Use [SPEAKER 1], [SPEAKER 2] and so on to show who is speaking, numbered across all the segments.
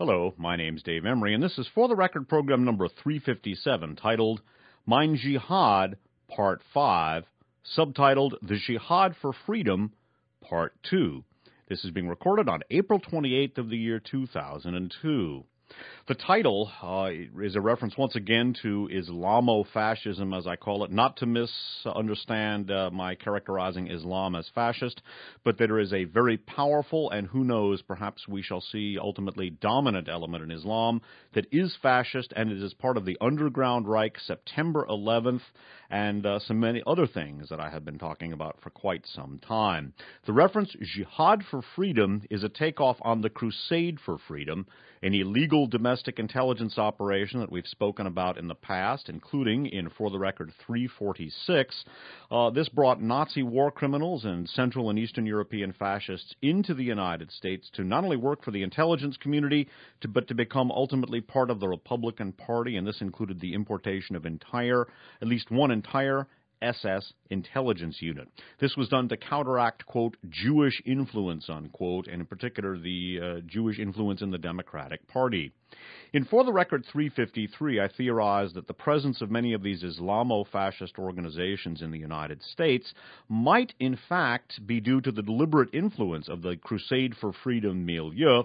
[SPEAKER 1] Hello, my name's Dave Emery, and this is For the Record program number 357, titled Mein Jihad, Part 5, subtitled The Jihad for Freedom, Part 2. This is being recorded on April 28th of the year 2002. The title is a reference once again to Islamo-fascism, as I call it, not to misunderstand my characterizing Islam as fascist, but that there is a very powerful and, who knows, perhaps we shall see ultimately dominant element in Islam that is fascist, and it is part of the Underground Reich, September 11th, and some many other things that I have been talking about for quite some time. The reference Jihad for Freedom is a takeoff on the Crusade for Freedom, an illegal domestic intelligence operation that we've spoken about in the past, including in For the Record 346. This brought Nazi war criminals and Central and Eastern European fascists into the United States to not only work for the intelligence community, but to become ultimately part of the Republican Party, and this included the importation of at least one entire SS intelligence unit. This was done to counteract, quote, Jewish influence, unquote, and in particular the Jewish influence in the Democratic Party. In For the Record 353, I theorized that the presence of many of these Islamo-fascist organizations in the United States might, in fact, be due to the deliberate influence of the Crusade for Freedom milieu,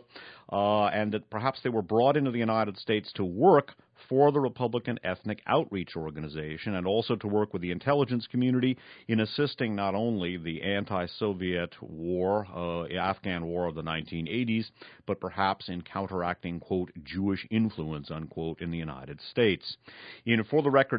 [SPEAKER 1] and that perhaps they were brought into the United States to work for the Republican Ethnic Outreach Organization and also to work with the intelligence community in assisting not only the anti-Soviet war, Afghan war of the 1980s, but perhaps in counteracting, quote, Jewish influence, unquote, in the United States. In For the Record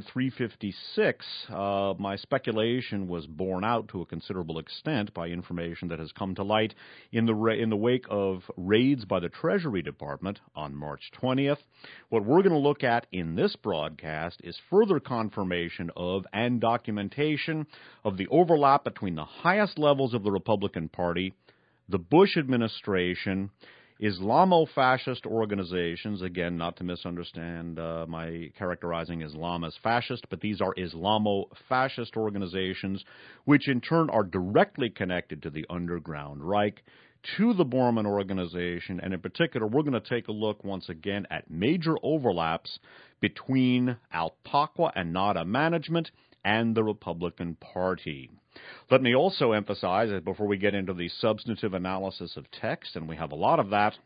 [SPEAKER 1] 356, my speculation was borne out to a considerable extent by information that has come to light in the wake of raids by the Treasury Department on March 20th. What we're going to look at in this broadcast is further confirmation of and documentation of the overlap between the highest levels of the Republican Party, the Bush administration, Islamo-fascist organizations, again, not to misunderstand my characterizing Islam as fascist, but these are Islamo-fascist organizations, which in turn are directly connected to the Underground Reich, to the Bormann Organization, and in particular, we're going to take a look once again at major overlaps between Al-Taqwa and Nada management and the Republican Party. Let me also emphasize, before we get into the substantive analysis of text, and we have a lot of that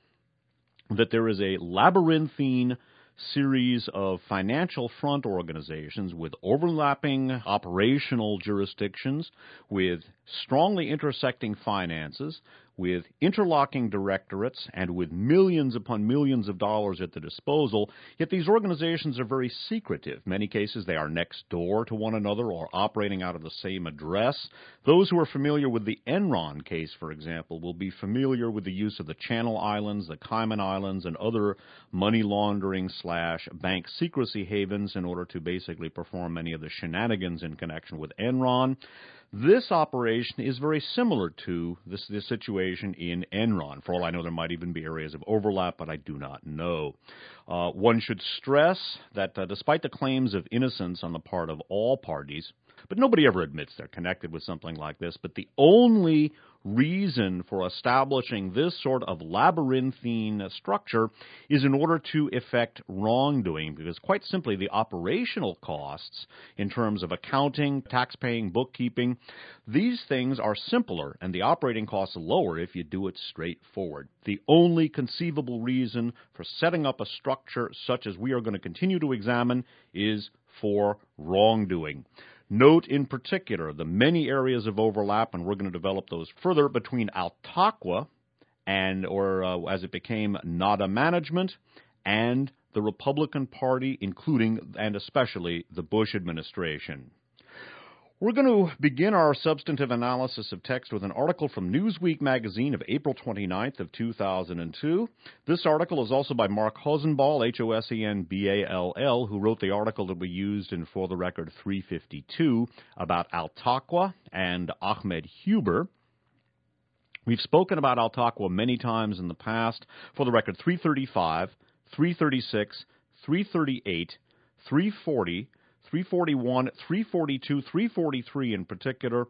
[SPEAKER 1] there is a labyrinthine series of financial front organizations with overlapping operational jurisdictions, with strongly intersecting finances, with interlocking directorates, and with millions upon millions of dollars at the disposal, yet these organizations are very secretive. In many cases, they are next door to one another or operating out of the same address. Those who are familiar with the Enron case, for example, will be familiar with the use of the Channel Islands, the Cayman Islands, and other money laundering / bank secrecy havens in order to basically perform many of the shenanigans in connection with Enron. This operation is very similar to this situation in Enron. For all I know, there might even be areas of overlap, but I do not know. One should stress that despite the claims of innocence on the part of all parties, but nobody ever admits they're connected with something like this, but the only reason for establishing this sort of labyrinthine structure is in order to effect wrongdoing, because quite simply the operational costs in terms of accounting, tax-paying, bookkeeping, these things are simpler and the operating costs lower if you do it straightforward. The only conceivable reason for setting up a structure such as we are going to continue to examine is for wrongdoing. Note in particular the many areas of overlap, and we're going to develop those further, between Al-Taqwa or as it became Nada management, and the Republican Party, including and especially the Bush administration. We're going to begin our substantive analysis of text with an article from Newsweek magazine of April 29th of 2002. This article is also by Mark Hosenball, Hosenball, who wrote the article that we used in For the Record 352 about Al-Taqwa and Ahmed Huber. We've spoken about Al-Taqwa many times in the past. For the Record 335, 336, 338, 340, 341, 342, 343 in particular,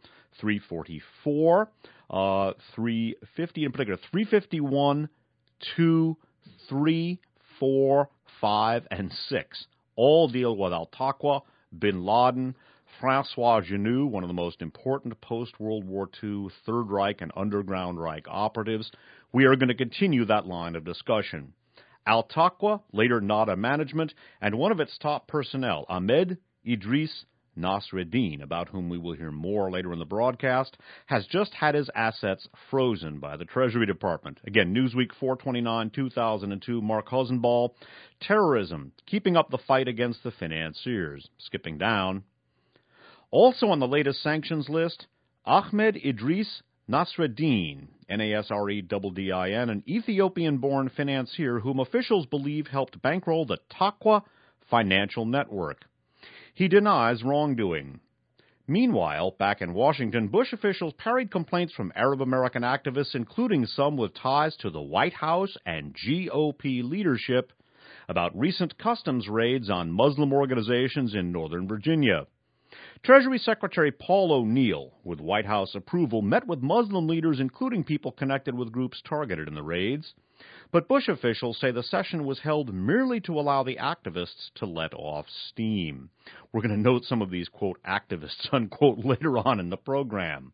[SPEAKER 1] 344, 350 in particular, 351, 2, 3, 4, 5, and 6 all deal with Al-Taqwa, bin Laden, Francois Genoux, one of the most important post-World War II Third Reich and Underground Reich operatives. We are going to continue that line of discussion. Al-Taqwa, later Nada Management, and one of its top personnel, Ahmed Idris Nasreddin, about whom we will hear more later in the broadcast, has just had his assets frozen by the Treasury Department. Again, Newsweek 429, 2002, Mark Hosenball, terrorism, keeping up the fight against the financiers. Skipping down. Also on the latest sanctions list, Ahmed Idris Nasreddin, Nasreddin, an Ethiopian-born financier whom officials believe helped bankroll the Taqwa financial network. He denies wrongdoing. Meanwhile, back in Washington, Bush officials parried complaints from Arab American activists, including some with ties to the White House and GOP leadership, about recent customs raids on Muslim organizations in Northern Virginia. Treasury Secretary Paul O'Neill, with White House approval, met with Muslim leaders, including people connected with groups targeted in the raids. But Bush officials say the session was held merely to allow the activists to let off steam. We're going to note some of these, quote, activists, unquote, later on in the program.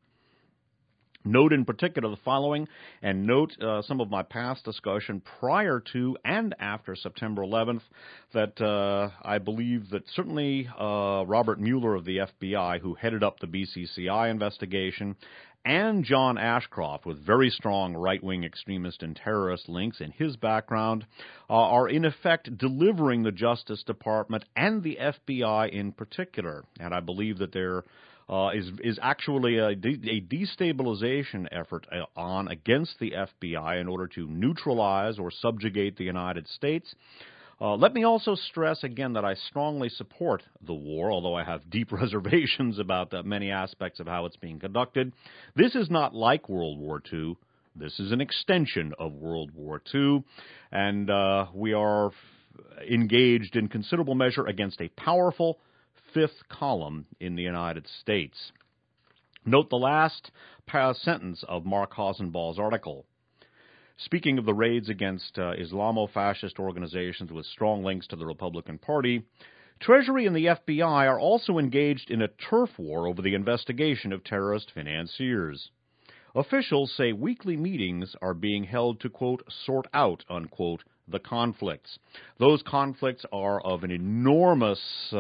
[SPEAKER 1] Note in particular the following, and note some of my past discussion prior to and after September 11th, that I believe that certainly Robert Mueller of the FBI, who headed up the BCCI investigation, and John Ashcroft, with very strong right-wing extremist and terrorist links in his background, are in effect delivering the Justice Department and the FBI in particular. And I believe that there is actually a destabilization effort on against the FBI in order to neutralize or subjugate the United States. Let me also stress again that I strongly support the war, although I have deep reservations about many aspects of how it's being conducted. This is not like World War II. This is an extension of World War II, and we are engaged in considerable measure against a powerful fifth column in the United States. Note the last sentence of Mark Hosenball's article. Speaking of the raids against Islamo-fascist organizations with strong links to the Republican Party, Treasury and the FBI are also engaged in a turf war over the investigation of terrorist financiers. Officials say weekly meetings are being held to, quote, sort out, unquote, the conflicts. Those conflicts are of an enormous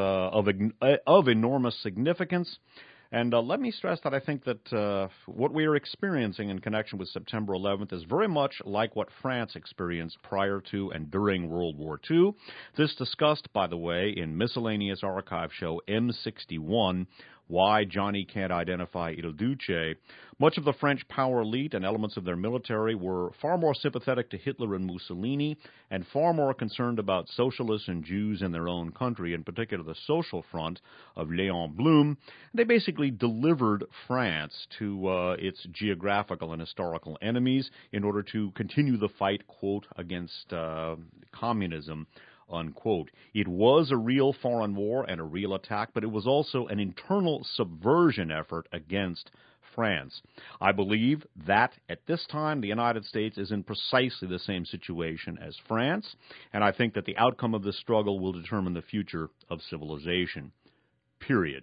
[SPEAKER 1] significance. And let me stress that I think that what we are experiencing in connection with September 11th is very much like what France experienced prior to and during World War II. This discussed, by the way, in Miscellaneous Archive Show M61, Why Johnny Can't Identify Il Duce. Much of the French power elite and elements of their military were far more sympathetic to Hitler and Mussolini and far more concerned about socialists and Jews in their own country, in particular the Social Front of Léon Blum. They basically delivered France to its geographical and historical enemies in order to continue the fight, quote, against communism, unquote. It was a real foreign war and a real attack, but it was also an internal subversion effort against France. I believe that at this time the United States is in precisely the same situation as France, and I think that the outcome of this struggle will determine the future of civilization. Period.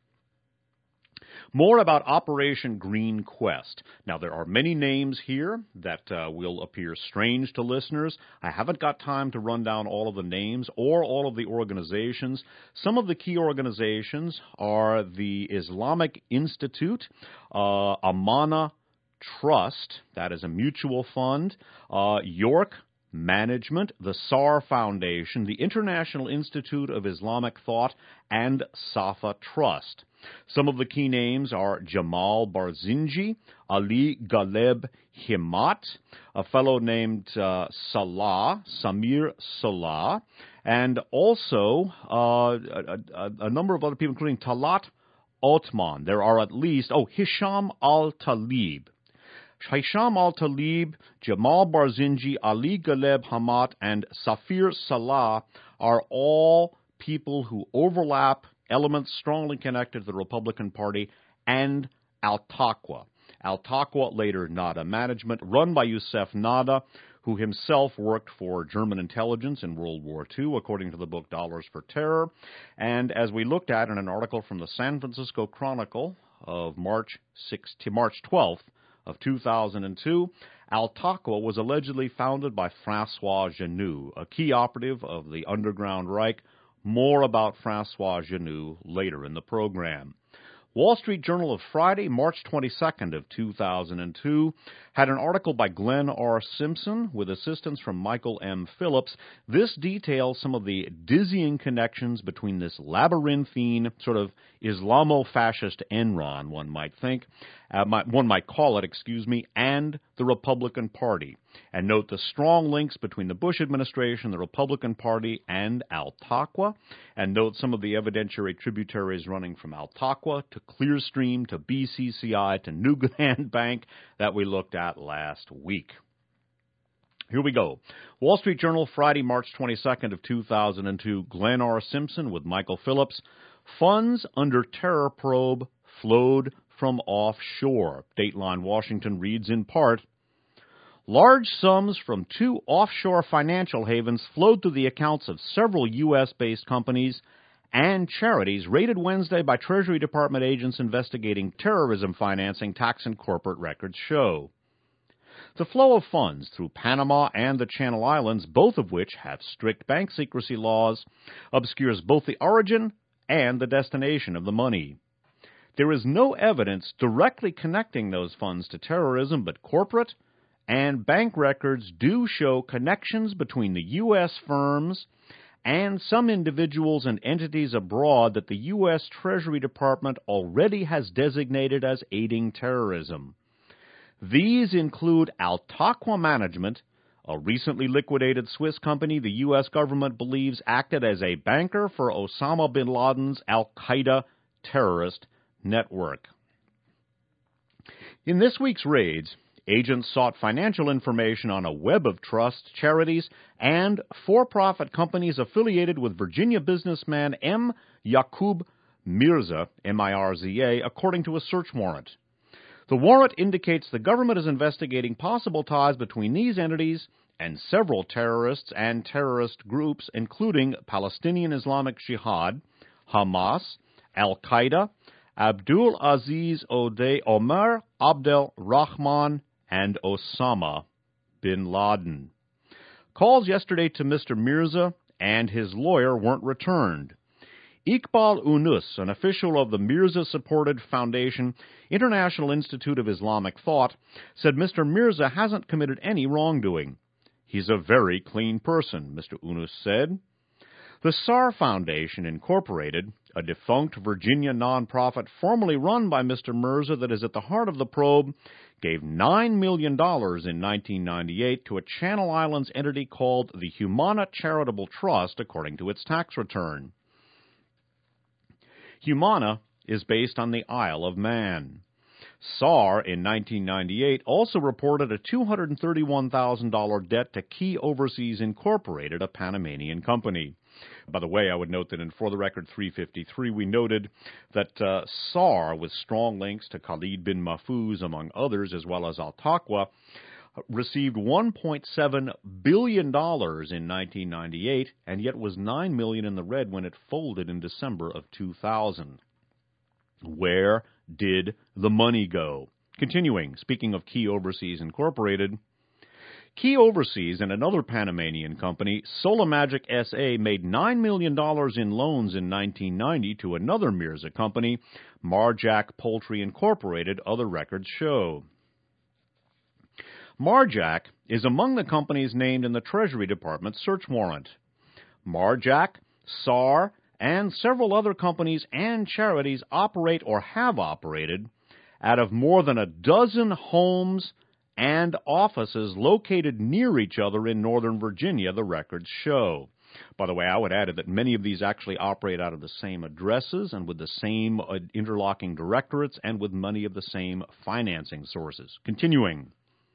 [SPEAKER 1] More about Operation Green Quest. Now, there are many names here that will appear strange to listeners. I haven't got time to run down all of the names or all of the organizations. Some of the key organizations are the Islamic Institute, Amana Trust, that is a mutual fund, York Management, the SAR Foundation, the International Institute of Islamic Thought, and Safa Trust. Some of the key names are Jamal Barzinji, Ali Ghaleb Himmat, a fellow named Samir Salah, and also a number of other people, including Talat Othman. There are at least, Hisham al-Talib. Hisham al-Talib, Jamal Barzinji, Ali Ghaleb Himmat, and Safir Salah are all people who overlap elements strongly connected to the Republican Party and Al-Taqwa. Al-Taqwa, later Nada Management, run by Youssef Nada, who himself worked for German intelligence in World War II, according to the book Dollars for Terror. And as we looked at in an article from the San Francisco Chronicle of March 12th of 2002, Al-Taqwa was allegedly founded by François Genoux, a key operative of the Underground Reich. More about François Genoux later in the program. Wall Street Journal of Friday, March 22nd of 2002, had an article by Glenn R. Simpson with assistance from Michael M. Phillips. This details some of the dizzying connections between this labyrinthine sort of Islamo-fascist Enron, one might call it, and the Republican Party. And note the strong links between the Bush administration, the Republican Party, and Al-Taqwa. And note some of the evidentiary tributaries running from Al-Taqwa to Clearstream to BCCI to Newland Bank that we looked at last week. Here we go. Wall Street Journal, Friday, March 22nd of 2002. Glenn R. Simpson with Michael Phillips. Funds under terror probe flowed from offshore. Dateline Washington reads in part, large sums from 2 offshore financial havens flowed through the accounts of several U.S.-based companies and charities raided Wednesday by Treasury Department agents investigating terrorism financing, tax and corporate records show. The flow of funds through Panama and the Channel Islands, both of which have strict bank secrecy laws, obscures both the origin and the destination of the money. There is no evidence directly connecting those funds to terrorism, but corporate and bank records do show connections between the U.S. firms and some individuals and entities abroad that the U.S. Treasury Department already has designated as aiding terrorism. These include Al-Taqwa Management, a recently liquidated Swiss company the U.S. government believes acted as a banker for Osama bin Laden's al-Qaeda terrorist network. In this week's raids, agents sought financial information on a web of trusts, charities, and for-profit companies affiliated with Virginia businessman M. Yaqub Mirza, M-I-R-Z-A, according to a search warrant. The warrant indicates the government is investigating possible ties between these entities and several terrorists and terrorist groups, including Palestinian Islamic Jihad, Hamas, Al-Qaeda, Abdul Aziz Omar Abdel Rahman, and Osama bin Laden. Calls yesterday to Mr. Mirza and his lawyer weren't returned. Iqbal Unus, an official of the Mirza-supported foundation International Institute of Islamic Thought, said Mr. Mirza hasn't committed any wrongdoing. He's a very clean person, Mr. Unus said. The SAR Foundation, Incorporated, a defunct Virginia nonprofit formerly run by Mr. Mirza that is at the heart of the probe, gave $9 million in 1998 to a Channel Islands entity called the Humana Charitable Trust, according to its tax return. Humana is based on the Isle of Man. SAR, in 1998, also reported a $231,000 debt to Key Overseas Incorporated, a Panamanian company. By the way, I would note that in For the Record 353, we noted that SAR, with strong links to Khalid bin Mahfouz, among others, as well as Al-Taqwa, received $1.7 billion in 1998, and yet was $9 million in the red when it folded in December of 2000. Where did the money go? Continuing, speaking of Key Overseas Incorporated, Key Overseas and another Panamanian company, Solamagic S.A., made $9 million in loans in 1990 to another Mirza company, Marjack Poultry Incorporated, other records show. Marjack is among the companies named in the Treasury Department search warrant. Marjack, SAR, and several other companies and charities operate or have operated out of more than a dozen homes and offices located near each other in Northern Virginia, the records show. By the way, I would add that many of these actually operate out of the same addresses and with the same interlocking directorates and with many of the same financing sources. Continuing.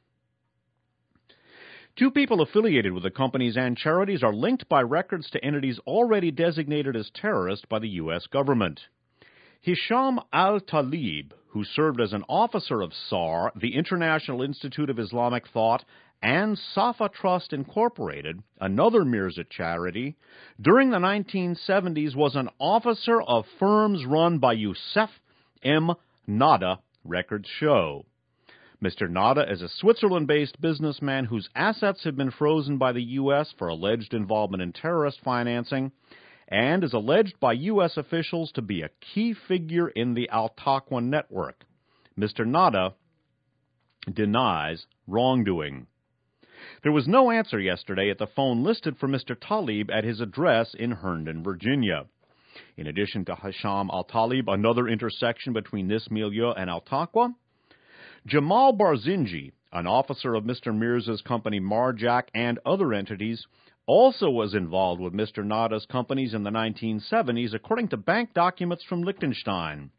[SPEAKER 1] 2 people affiliated with the companies and charities are linked by records to entities already designated as terrorist by the U.S. government. Hisham al-Talib, who served as an officer of SAR, the International Institute of Islamic Thought, and Safa Trust Incorporated, another Mirza charity, during the 1970s was an officer of firms run by Youssef M. Nada, records show. Mr. Nada is a Switzerland-based businessman whose assets have been frozen by the U.S. for alleged involvement in terrorist financing and is alleged by U.S. officials to be a key figure in the Al-Taqwa network. Mr. Nada denies wrongdoing. There was no answer yesterday at the phone listed for Mr. Tlaib at his address in Herndon, Virginia. In addition to Hisham al-Tlaib, another intersection between this milieu and Al-Taqwa, Jamal Barzinji, an officer of Mr. Mirza's company Marjak and other entities, also was involved with Mr. Nada's companies in the 1970s, according to bank documents from Liechtenstein.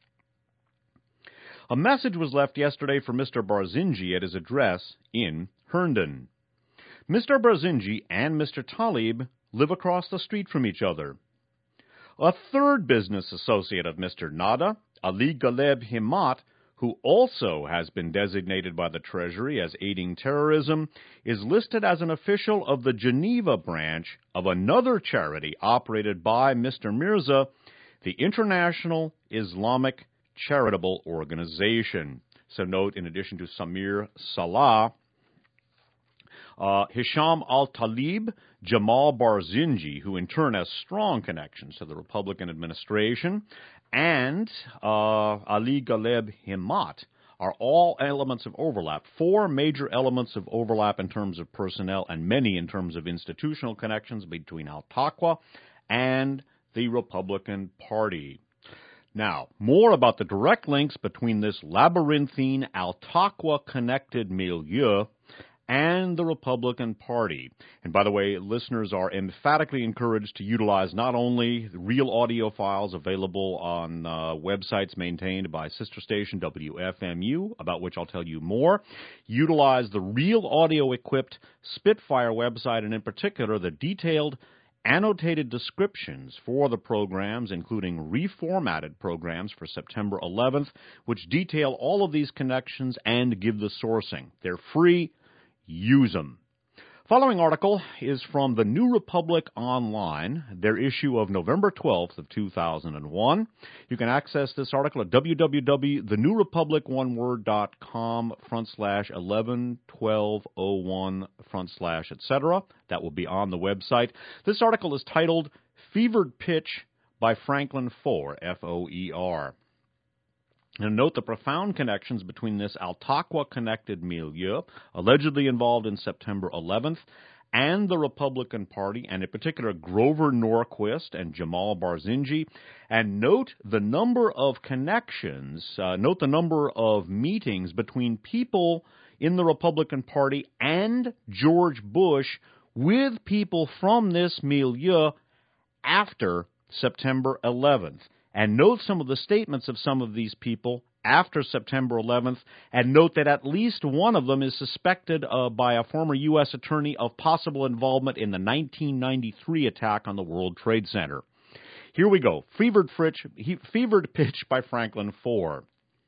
[SPEAKER 1] A message was left yesterday for Mr. Barzinji at his address in Herndon. Mr. Barzinji and Mr. Tlaib live across the street from each other. A third business associate of Mr. Nada, Ali Galeb Himmat, who also has been designated by the Treasury as aiding terrorism, is listed as an official of the Geneva branch of another charity operated by Mr. Mirza, the International Islamic Charitable Organization. So note, in addition to Samir Salah, Hisham al-Tlaib, Jamal Barzinji, who in turn has strong connections to the Republican administration, and Ali Galeb Himmat are all elements of overlap. Four major elements of overlap in terms of personnel and many in terms of institutional connections between Al-Taqwa and the Republican Party. Now, more about the direct links between this labyrinthine Al-Taqwa-connected milieu and the Republican Party. And by the way, listeners are emphatically encouraged to utilize not only the real audio files available on websites maintained by sister station WFMU, about which I'll tell you more, utilize the real audio-equipped Spitfire website, and in particular the detailed annotated descriptions for the programs, including reformatted programs for September 11th, which detail all of these connections and give the sourcing. They're free. Use them. Following article is from The New Republic Online, their issue of November 12th of 2001. You can access this article at www.thenewrepublic.com/111201/ etc. That will be on the website. This article is titled Fevered Pitch by Franklin Foer, F-O-E-R. And note the profound connections between this Al-Taqwa-connected milieu, allegedly involved in September 11th, and the Republican Party, and in particular Grover Norquist and Jamal Barzinji. And note the number of connections, note the number of meetings between people in the Republican Party and George Bush with people from this milieu after September 11th. And note some of the statements of some of these people after September 11th, and note that at least one of them is suspected by a former U.S. attorney of possible involvement in the 1993 attack on the World Trade Center. Here we go. Fevered Pitch by Franklin Foer.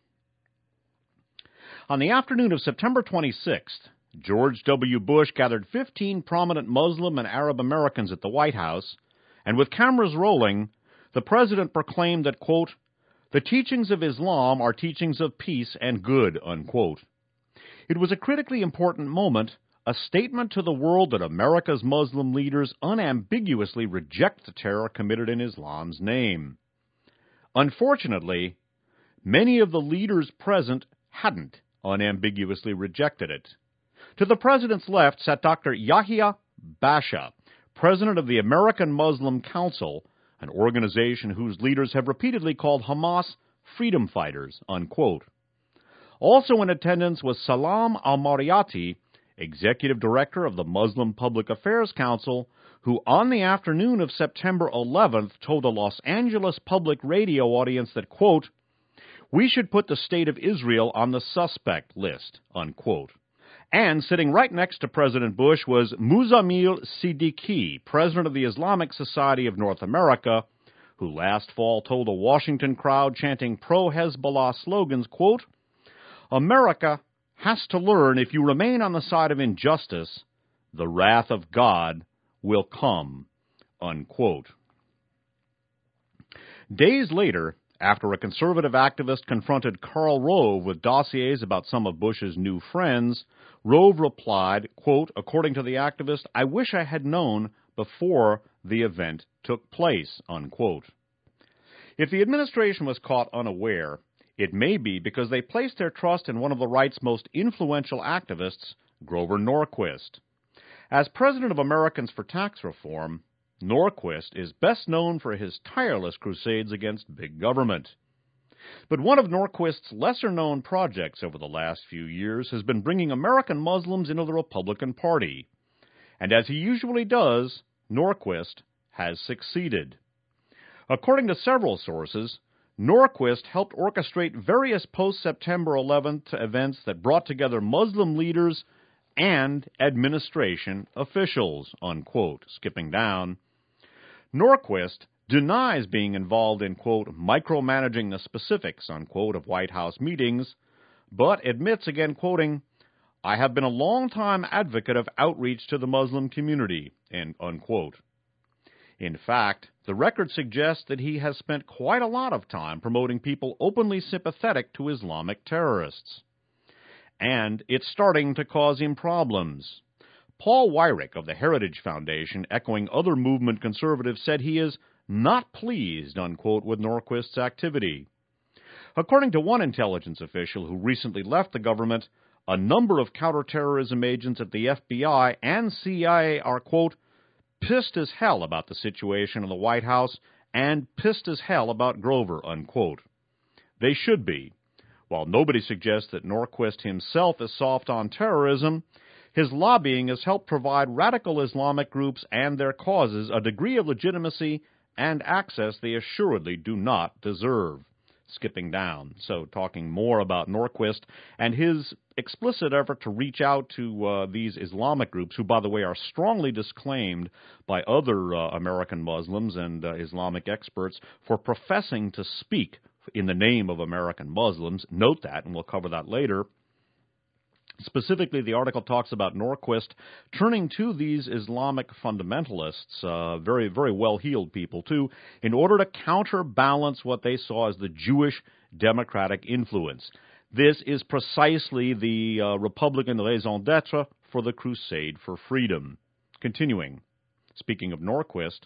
[SPEAKER 1] On the afternoon of September 26th, George W. Bush gathered 15 prominent Muslim and Arab Americans at the White House, and with cameras rolling, the president proclaimed that, quote, the teachings of Islam are teachings of peace and good, unquote. It was a critically important moment, a statement to the world that America's Muslim leaders unambiguously reject the terror committed in Islam's name. Unfortunately, many of the leaders present hadn't unambiguously rejected it. To the president's left sat Dr. Yahya Basha, president of the American Muslim Council, an organization whose leaders have repeatedly called Hamas freedom fighters, unquote. Also in attendance was Salam al-Mariyati, executive director of the Muslim Public Affairs Council, who on the afternoon of September 11th told a Los Angeles public radio audience that, quote, we should put the state of Israel on the suspect list, unquote. And sitting right next to President Bush was Muzammil Siddiqui, president of the Islamic Society of North America, who last fall told a Washington crowd chanting pro-Hezbollah slogans, quote, America has to learn if you remain on the side of injustice, the wrath of God will come, unquote. Days later, after a conservative activist confronted Karl Rove with dossiers about some of Bush's new friends, Rove replied, quote, according to the activist, I wish I had known before the event took place, unquote. If the administration was caught unaware, it may be because they placed their trust in one of the right's most influential activists, Grover Norquist. As president of Americans for Tax Reform, Norquist is best known for his tireless crusades against big government. But one of Norquist's lesser-known projects over the last few years has been bringing American Muslims into the Republican Party. And as he usually does, Norquist has succeeded. According to several sources, Norquist helped orchestrate various post-September 11th events that brought together Muslim leaders and administration officials, unquote. Skipping down, Norquist denies being involved in, quote, micromanaging the specifics, unquote, of White House meetings, but admits, again quoting, I have been a long-time advocate of outreach to the Muslim community, end unquote. In fact, the record suggests that he has spent quite a lot of time promoting people openly sympathetic to Islamic terrorists. And it's starting to cause him problems. Paul Weyrich of the Heritage Foundation, echoing other movement conservatives, said he is not pleased, unquote, with Norquist's activity. According to one intelligence official who recently left the government, a number of counterterrorism agents at the FBI and CIA are, quote, pissed as hell about the situation in the White House and pissed as hell about Grover, unquote. They should be. While nobody suggests that Norquist himself is soft on terrorism, his lobbying has helped provide radical Islamic groups and their causes a degree of legitimacy and access they assuredly do not deserve. Skipping down, so talking more about Norquist and his explicit effort to reach out to these Islamic groups, who, by the way, are strongly disclaimed by other American Muslims and Islamic experts for professing to speak in the name of American Muslims. Note that, and we'll cover that later. Specifically, the article talks about Norquist turning to these Islamic fundamentalists, very, very well-heeled people, too, in order to counterbalance what they saw as the Jewish democratic influence. This is precisely the Republican raison d'etre for the Crusade for Freedom. Continuing, speaking of Norquist,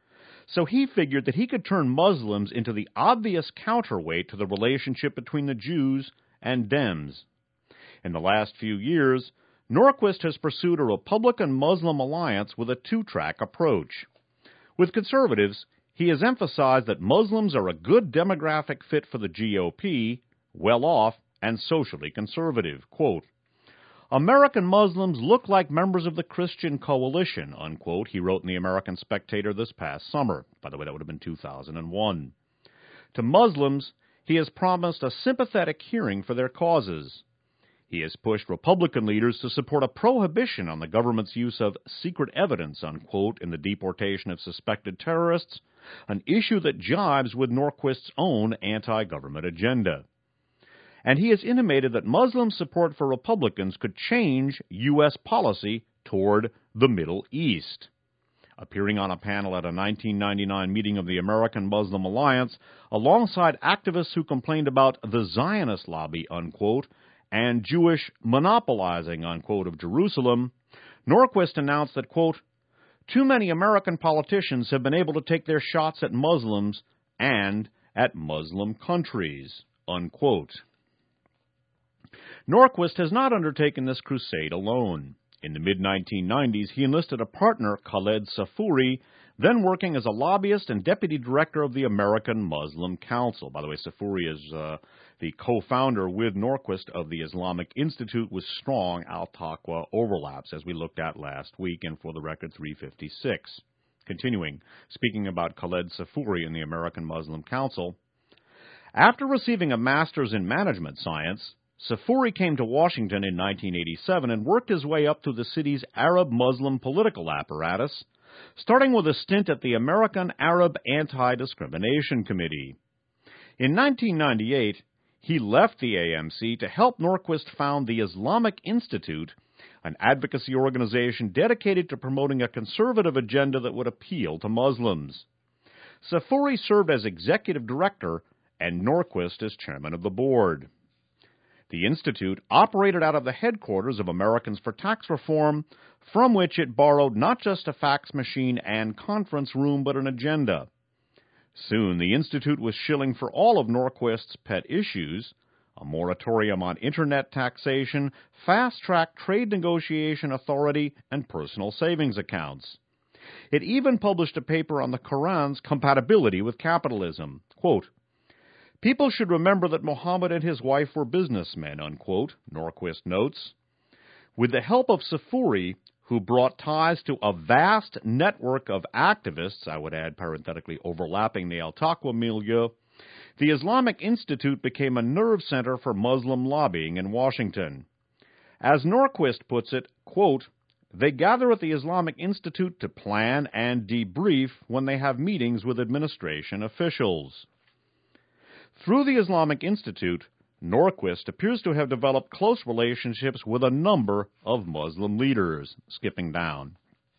[SPEAKER 1] so he figured that he could turn Muslims into the obvious counterweight to the relationship between the Jews and Dems. In the last few years, Norquist has pursued a Republican-Muslim alliance with a two-track approach. With conservatives, he has emphasized that Muslims are a good demographic fit for the GOP, well-off, and socially conservative. Quote, American Muslims look like members of the Christian coalition, unquote, he wrote in the American Spectator this past summer. By the way, that would have been 2001. To Muslims, he has promised a sympathetic hearing for their causes. He has pushed Republican leaders to support a prohibition on the government's use of secret evidence, unquote, in the deportation of suspected terrorists, an issue that jives with Norquist's own anti-government agenda. And he has intimated that Muslim support for Republicans could change U.S. policy toward the Middle East. Appearing on a panel at a 1999 meeting of the American Muslim Alliance, alongside activists who complained about the Zionist lobby, unquote, and Jewish monopolizing, unquote, of Jerusalem, Norquist announced that, quote, too many American politicians have been able to take their shots at Muslims and at Muslim countries, unquote. Norquist has not undertaken this crusade alone. In the mid-1990s, he enlisted a partner, Khaled Safouri, then working as a lobbyist and deputy director of the American Muslim Council. By the way, Safouri is the co-founder with Norquist of the Islamic Institute with strong al-Taqwa overlaps, as we looked at last week in For the Record 356. Continuing, speaking about Khaled Safouri and the American Muslim Council, after receiving a master's in management science, Safouri came to Washington in 1987 and worked his way up through the city's Arab-Muslim political apparatus, starting with a stint at the American Arab Anti-Discrimination Committee. In 1998, He left the AMC to help Norquist found the Islamic Institute, an advocacy organization dedicated to promoting a conservative agenda that would appeal to Muslims. Safuri served as executive director and Norquist as chairman of the board. The Institute operated out of the headquarters of Americans for Tax Reform, from which it borrowed not just a fax machine and conference room, but an agenda. Soon, the Institute was shilling for all of Norquist's pet issues: a moratorium on Internet taxation, fast-track trade negotiation authority, and personal savings accounts. It even published a paper on the Quran's compatibility with capitalism. Quote, "People should remember that Muhammad and his wife were businessmen," unquote, Norquist notes. With the help of Safuri, who brought ties to a vast network of activists, I would add parenthetically overlapping the Al-Taqwa milieu, the Islamic Institute became a nerve center for Muslim lobbying in Washington. As Norquist puts it, quote, "They gather at the Islamic Institute to plan and debrief when they have meetings with administration officials." Through the Islamic Institute, Norquist appears to have developed close relationships with a number of Muslim leaders, skipping down.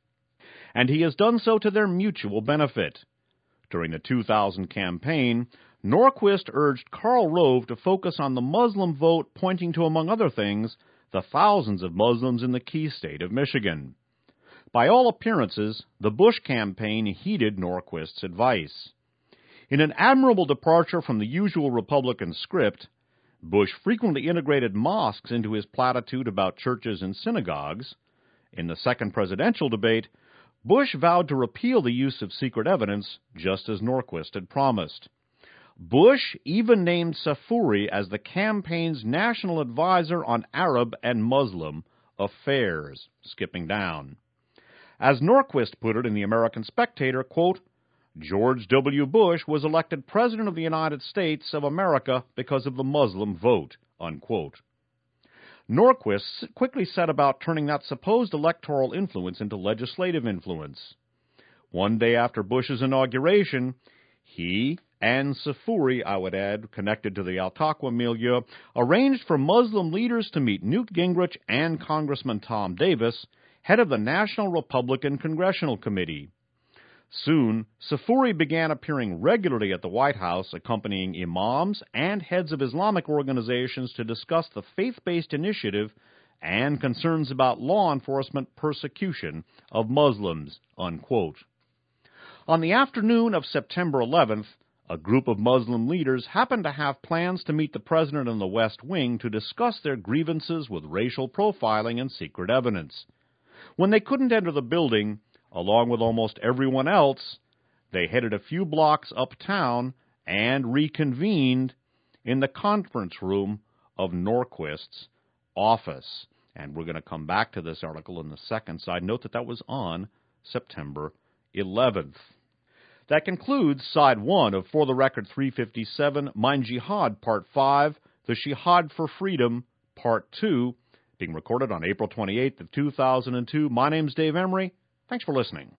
[SPEAKER 1] And he has done so to their mutual benefit. During the 2000 campaign, Norquist urged Karl Rove to focus on the Muslim vote, pointing to, among other things, the thousands of Muslims in the key state of Michigan. By all appearances, the Bush campaign heeded Norquist's advice. In an admirable departure from the usual Republican script, Bush frequently integrated mosques into his platitude about churches and synagogues. In the second presidential debate, Bush vowed to repeal the use of secret evidence, just as Norquist had promised. Bush even named Safuri as the campaign's national advisor on Arab and Muslim affairs, skipping down. As Norquist put it in the American Spectator, quote, "George W. Bush was elected President of the United States of America because of the Muslim vote," unquote. Norquist quickly set about turning that supposed electoral influence into legislative influence. One day after Bush's inauguration, he and Safuri, I would add, connected to the Al-Taqwa milieu, arranged for Muslim leaders to meet Newt Gingrich and Congressman Tom Davis, head of the National Republican Congressional Committee. Soon, Safuri began appearing regularly at the White House, accompanying imams and heads of Islamic organizations to discuss the faith-based initiative and concerns about law enforcement persecution of Muslims, unquote. On the afternoon of September 11th, a group of Muslim leaders happened to have plans to meet the president in the West Wing to discuss their grievances with racial profiling and secret evidence. When they couldn't enter the building, along with almost everyone else, they headed a few blocks uptown and reconvened in the conference room of Norquist's office. And we're going to come back to this article in the second side. Note that that was on September 11th. That concludes Side 1 of For the Record 357, Mein Jihad, Part 5, The Jihad for Freedom, Part 2, being recorded on April 28th of 2002. My name's Dave Emery. Thanks for listening.